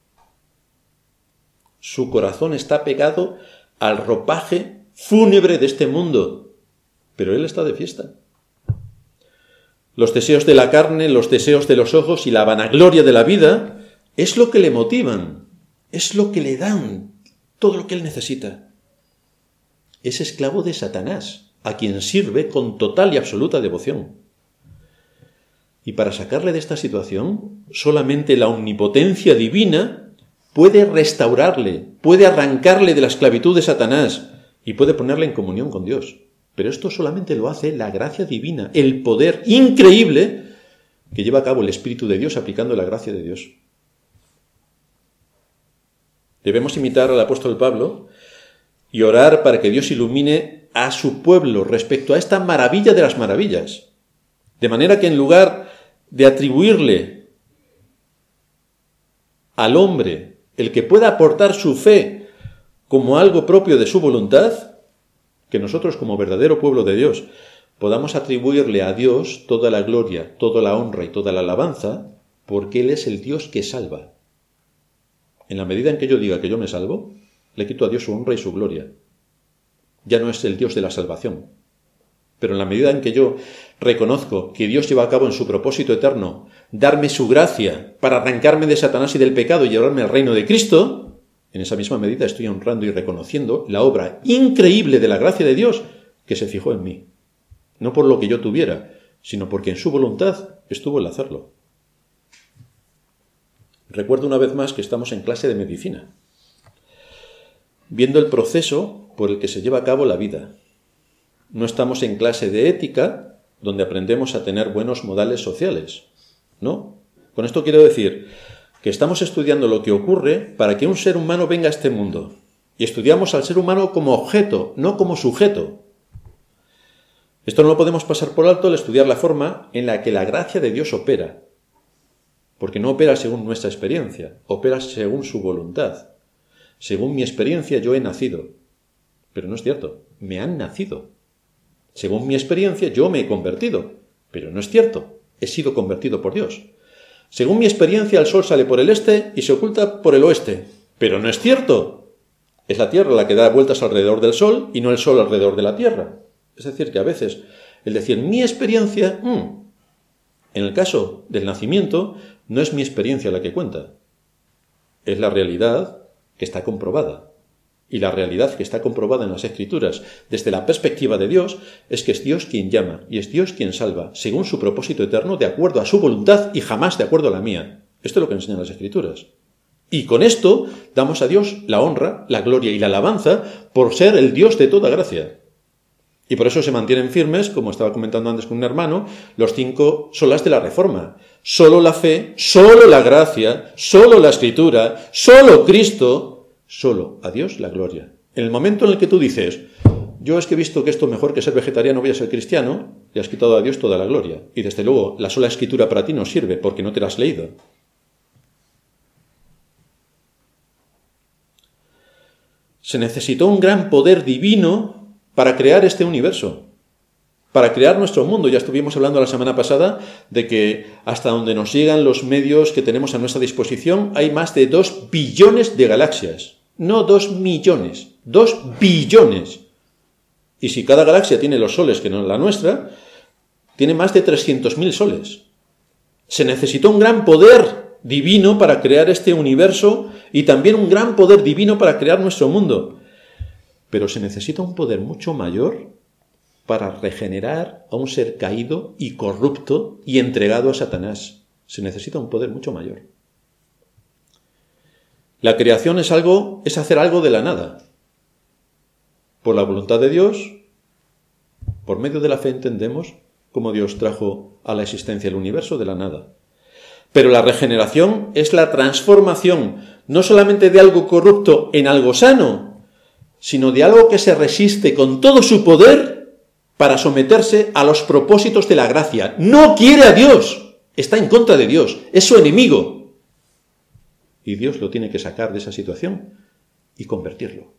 Su corazón está pegado al ropaje fúnebre de este mundo, pero él está de fiesta. Los deseos de la carne, los deseos de los ojos y la vanagloria de la vida es lo que le motivan, es lo que le dan todo lo que él necesita. Es esclavo de Satanás, a quien sirve con total y absoluta devoción. Y para sacarle de esta situación, solamente la omnipotencia divina puede restaurarle, puede arrancarle de la esclavitud de Satanás y puede ponerle en comunión con Dios. Pero esto solamente lo hace la gracia divina, el poder increíble que lleva a cabo el Espíritu de Dios aplicando la gracia de Dios. Debemos imitar al apóstol Pablo y orar para que Dios ilumine a su pueblo respecto a esta maravilla de las maravillas. De manera que en lugar de atribuirle al hombre el que pueda aportar su fe como algo propio de su voluntad, que nosotros como verdadero pueblo de Dios podamos atribuirle a Dios toda la gloria, toda la honra y toda la alabanza, porque Él es el Dios que salva. En la medida en que yo diga que yo me salvo, le quito a Dios su honra y su gloria. Ya no es el Dios de la salvación. Pero en la medida en que yo reconozco que Dios lleva a cabo en su propósito eterno darme su gracia para arrancarme de Satanás y del pecado y llevarme al reino de Cristo, en esa misma medida estoy honrando y reconociendo la obra increíble de la gracia de Dios que se fijó en mí. No por lo que yo tuviera, sino porque en su voluntad estuvo el hacerlo. Recuerdo una vez más que estamos en clase de medicina, viendo el proceso por el que se lleva a cabo la vida. No estamos en clase de ética, donde aprendemos a tener buenos modales sociales. No. Con esto quiero decir que estamos estudiando lo que ocurre para que un ser humano venga a este mundo. Y estudiamos al ser humano como objeto, no como sujeto. Esto no lo podemos pasar por alto al estudiar la forma en la que la gracia de Dios opera, porque no opera según nuestra experiencia, opera según su voluntad. Según mi experiencia yo he nacido, pero no es cierto, me han nacido. Según mi experiencia yo me he convertido, pero no es cierto, he sido convertido por Dios. Según mi experiencia el sol sale por el este y se oculta por el oeste, pero no es cierto. Es la Tierra la que da vueltas alrededor del sol y no el sol alrededor de la Tierra. Es decir, que a veces el decir mi experiencia, en el caso del nacimiento, no es mi experiencia la que cuenta. Es la realidad que está comprobada. Y la realidad que está comprobada en las Escrituras desde la perspectiva de Dios es que es Dios quien llama y es Dios quien salva, según su propósito eterno, de acuerdo a su voluntad y jamás de acuerdo a la mía. Esto es lo que enseñan las Escrituras. Y con esto damos a Dios la honra, la gloria y la alabanza por ser el Dios de toda gracia. Y por eso se mantienen firmes, como estaba comentando antes con un hermano, los 5 solas de la Reforma. Solo la fe, solo la gracia, solo la Escritura, solo Cristo, solo a Dios la gloria. En el momento en el que tú dices, yo es que he visto que esto mejor que ser vegetariano voy a ser cristiano, le has quitado a Dios toda la gloria. Y desde luego, la sola Escritura para ti no sirve porque no te la has leído. Se necesitó un gran poder divino para crear este universo, para crear nuestro mundo. Ya estuvimos hablando la semana pasada de que hasta donde nos llegan los medios que tenemos a nuestra disposición hay más de 2 billones de galaxias. No 2 millones, 2 billones. Y si cada galaxia tiene los soles que no la nuestra, tiene más de 300.000 soles. Se necesitó un gran poder divino para crear este universo y también un gran poder divino para crear nuestro mundo. Pero se necesita un poder mucho mayor para regenerar a un ser caído y corrupto y entregado a Satanás. Se necesita un poder mucho mayor. La creación es hacer algo de la nada. Por la voluntad de Dios, por medio de la fe entendemos cómo Dios trajo a la existencia el universo de la nada. Pero la regeneración es la transformación no solamente de algo corrupto en algo sano, sino de algo que se resiste con todo su poder para someterse a los propósitos de la gracia. No quiere a Dios, está en contra de Dios, es su enemigo. Y Dios lo tiene que sacar de esa situación y convertirlo.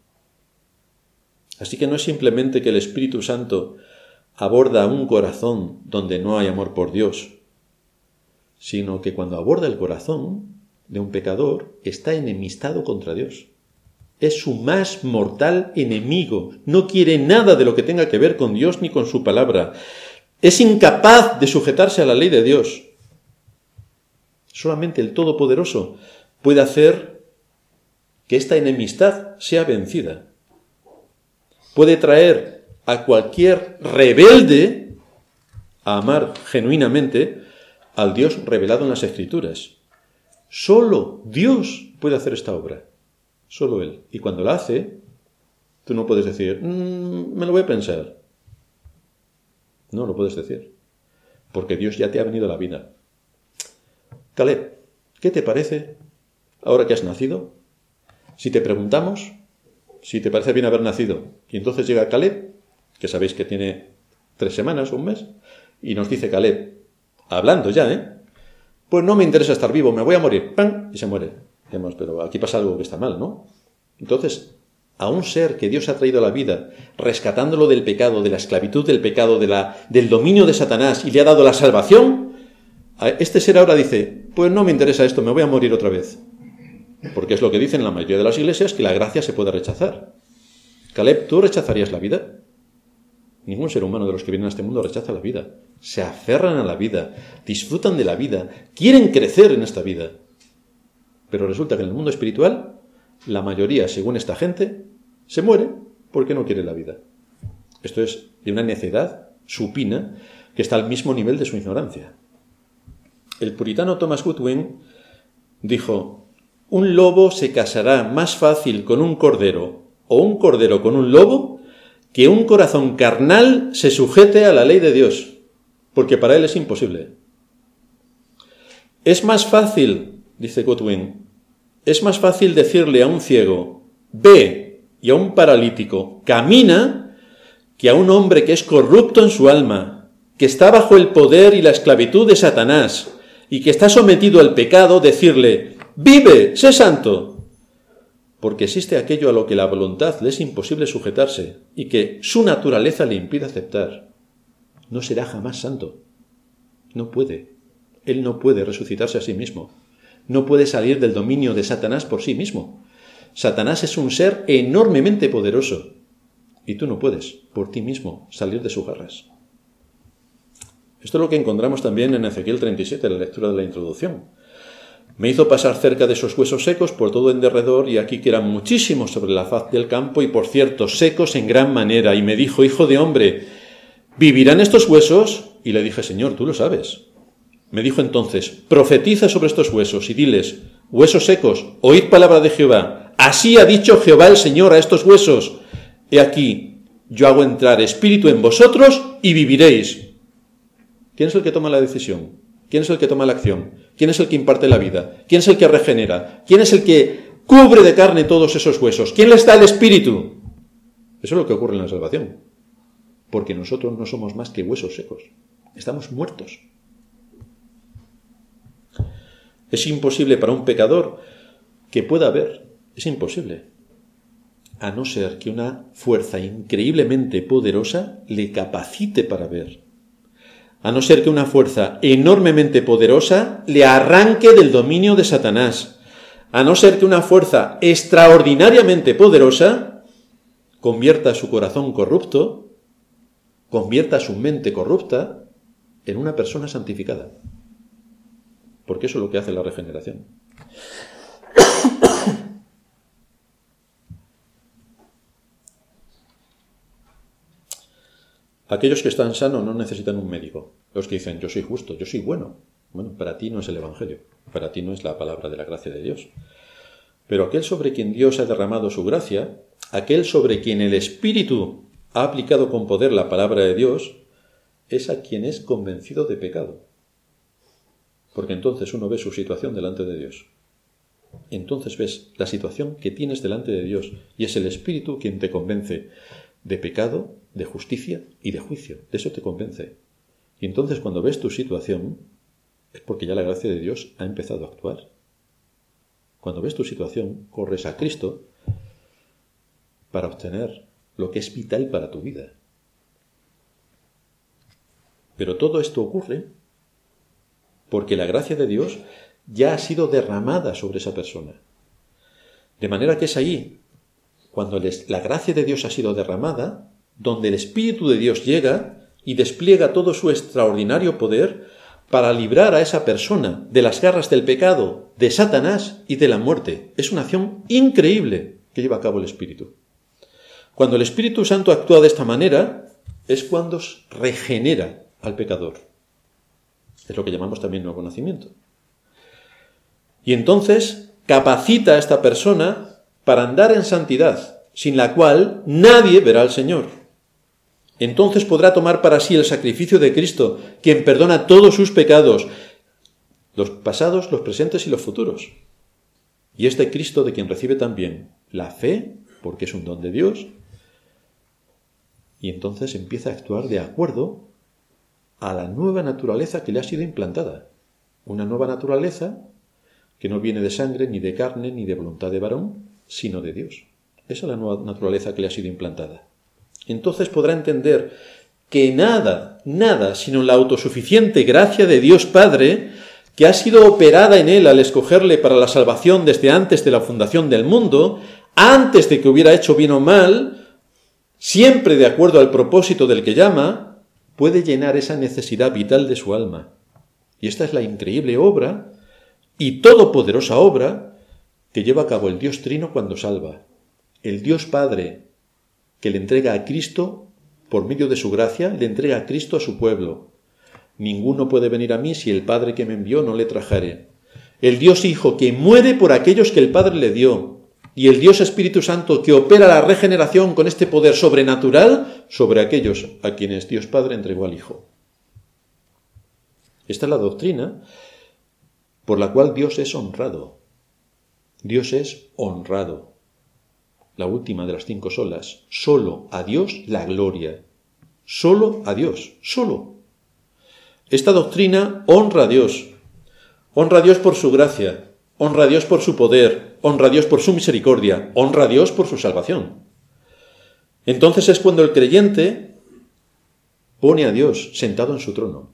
Así que no es simplemente que el Espíritu Santo aborda un corazón donde no hay amor por Dios, sino que cuando aborda el corazón de un pecador, está enemistado contra Dios. Es su más mortal enemigo. No quiere nada de lo que tenga que ver con Dios ni con su palabra. Es incapaz de sujetarse a la ley de Dios. Solamente el Todopoderoso puede hacer que esta enemistad sea vencida. Puede traer a cualquier rebelde a amar genuinamente al Dios revelado en las Escrituras. Solo Dios puede hacer esta obra. Solo Él. Y cuando la hace, tú no puedes decir, me lo voy a pensar. No lo puedes decir. Porque Dios ya te ha venido a la vida. Caleb, ¿qué te parece ahora que has nacido? Si te preguntamos si te parece bien haber nacido, y entonces llega Caleb, que sabéis que tiene 3 semanas o un mes, y nos dice Caleb, hablando ya, pues no me interesa estar vivo, me voy a morir, ¡pam! Y se muere. Pero aquí pasa algo que está mal, ¿no? Entonces, a un ser que Dios ha traído a la vida, rescatándolo del pecado, de la esclavitud del pecado, del dominio de Satanás, y le ha dado la salvación, a este ser ahora dice, pues no me interesa esto, me voy a morir otra vez. Porque es lo que dicen la mayoría de las iglesias, que la gracia se puede rechazar. Caleb, ¿tú rechazarías la vida? Ningún ser humano de los que vienen a este mundo rechaza la vida. Se aferran a la vida, disfrutan de la vida, quieren crecer en esta vida. Pero resulta que en el mundo espiritual, la mayoría, según esta gente, se muere porque no quiere la vida. Esto es de una necedad supina que está al mismo nivel de su ignorancia. El puritano Thomas Goodwin dijo, un lobo se casará más fácil con un cordero o un cordero con un lobo que un corazón carnal se sujete a la ley de Dios, porque para él es imposible. Es más fácil, dice Goodwin, es más fácil decirle a un ciego, ve, y a un paralítico, camina, que a un hombre que es corrupto en su alma, que está bajo el poder y la esclavitud de Satanás, y que está sometido al pecado, decirle, vive, sé santo, porque existe aquello a lo que la voluntad le es imposible sujetarse y que su naturaleza le impide aceptar. No será jamás santo. No puede. Él no puede resucitarse a sí mismo. No puede salir del dominio de Satanás por sí mismo. Satanás es un ser enormemente poderoso y tú no puedes, por ti mismo, salir de sus garras. Esto es lo que encontramos también en Ezequiel 37, en la lectura de la introducción. Me hizo pasar cerca de esos huesos secos por todo en derredor, y aquí que eran muchísimos sobre la faz del campo, y por cierto, secos en gran manera. Y me dijo, hijo de hombre, ¿vivirán estos huesos? Y le dije, Señor, tú lo sabes. Me dijo entonces, profetiza sobre estos huesos y diles, huesos secos, oíd palabra de Jehová. Así ha dicho Jehová el Señor a estos huesos. He aquí, yo hago entrar espíritu en vosotros y viviréis. ¿Quién es el que toma la decisión? ¿Quién es el que toma la acción? ¿Quién es el que imparte la vida? ¿Quién es el que regenera? ¿Quién es el que cubre de carne todos esos huesos? ¿Quién les da el espíritu? Eso es lo que ocurre en la salvación. Porque nosotros no somos más que huesos secos. Estamos muertos. Es imposible para un pecador que pueda ver. Es imposible. A no ser que una fuerza increíblemente poderosa le capacite para ver. A no ser que una fuerza enormemente poderosa le arranque del dominio de Satanás. A no ser que una fuerza extraordinariamente poderosa convierta su corazón corrupto, convierta su mente corrupta en una persona santificada. Porque eso es lo que hace la regeneración. Aquellos que están sanos no necesitan un médico. Los que dicen, yo soy justo, yo soy bueno. Bueno, para ti no es el Evangelio, para ti no es la palabra de la gracia de Dios. Pero aquel sobre quien Dios ha derramado su gracia, aquel sobre quien el Espíritu ha aplicado con poder la palabra de Dios, es a quien es convencido de pecado. Porque entonces uno ve su situación delante de Dios. Entonces ves la situación que tienes delante de Dios y es el Espíritu quien te convence de pecado, de justicia y de juicio. De eso te convence. Y entonces cuando ves tu situación es porque ya la gracia de Dios ha empezado a actuar. Cuando ves tu situación, corres a Cristo para obtener lo que es vital para tu vida. Pero todo esto ocurre porque la gracia de Dios ya ha sido derramada sobre esa persona. De manera que es ahí, cuando la gracia de Dios ha sido derramada, donde el Espíritu de Dios llega y despliega todo su extraordinario poder para librar a esa persona de las garras del pecado, de Satanás y de la muerte. Es una acción increíble que lleva a cabo el Espíritu. Cuando el Espíritu Santo actúa de esta manera, es cuando regenera al pecador. Es lo que llamamos también nuevo nacimiento. Y entonces capacita a esta persona para andar en santidad, sin la cual nadie verá al Señor. Entonces podrá tomar para sí el sacrificio de Cristo, quien perdona todos sus pecados, los pasados, los presentes y los futuros. Y es de Cristo de quien recibe también la fe, porque es un don de Dios, y entonces empieza a actuar de acuerdo a la nueva naturaleza que le ha sido implantada. Una nueva naturaleza que no viene de sangre, ni de carne, ni de voluntad de varón, sino de Dios. Esa es la nueva naturaleza que le ha sido implantada. Entonces podrá entender que nada, sino la autosuficiente gracia de Dios Padre, que ha sido operada en él al escogerle para la salvación desde antes de la fundación del mundo, antes de que hubiera hecho bien o mal, siempre de acuerdo al propósito del que llama, puede llenar esa necesidad vital de su alma. Y esta es la increíble obra y todopoderosa obra que lleva a cabo el Dios Trino cuando salva. El Dios Padre que le entrega a Cristo, por medio de su gracia, le entrega a Cristo a su pueblo. Ninguno puede venir a mí si el Padre que me envió no le trajere. El Dios Hijo que muere por aquellos que el Padre le dio. Y el Dios Espíritu Santo que opera la regeneración con este poder sobrenatural sobre aquellos a quienes Dios Padre entregó al Hijo. Esta es la doctrina por la cual Dios es honrado. Dios es honrado. La última de las 5 solas. Solo a Dios la gloria. solo a Dios, solo. Esta doctrina honra a Dios. Honra a Dios por su gracia, honra a Dios por su poder, honra a Dios por su misericordia, honra a Dios por su salvación. Entonces es cuando el creyente pone a Dios sentado en su trono.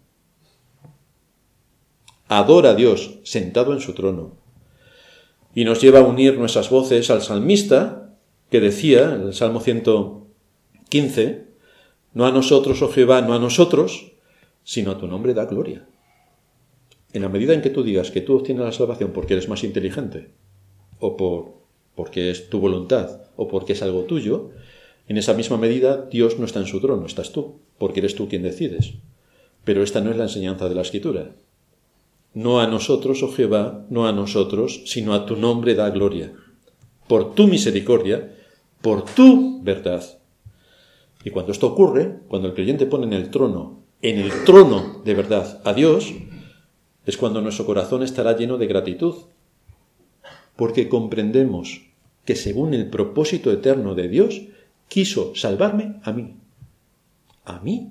Adora a Dios sentado en su trono. Y nos lleva a unir nuestras voces al salmista, que decía en el Salmo 115, no a nosotros, oh Jehová, no a nosotros, sino a tu nombre da gloria. En la medida en que tú digas que tú obtienes la salvación porque eres más inteligente, o porque es tu voluntad, o porque es algo tuyo, en esa misma medida Dios no está en su trono, estás tú, porque eres tú quien decides. Pero esta no es la enseñanza de la Escritura. No a nosotros, oh Jehová, no a nosotros, sino a tu nombre da gloria, por tu misericordia, por tu verdad. Y cuando esto ocurre, cuando el creyente pone en el trono de verdad a Dios, es cuando nuestro corazón estará lleno de gratitud, porque comprendemos que según el propósito eterno de Dios, quiso salvarme a mí. ¿A mí?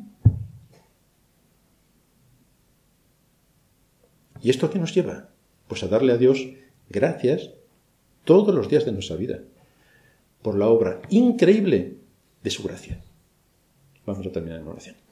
¿Y esto a qué nos lleva? Pues a darle a Dios gracias todos los días de nuestra vida, por la obra increíble de su gracia. Vamos a terminar en oración.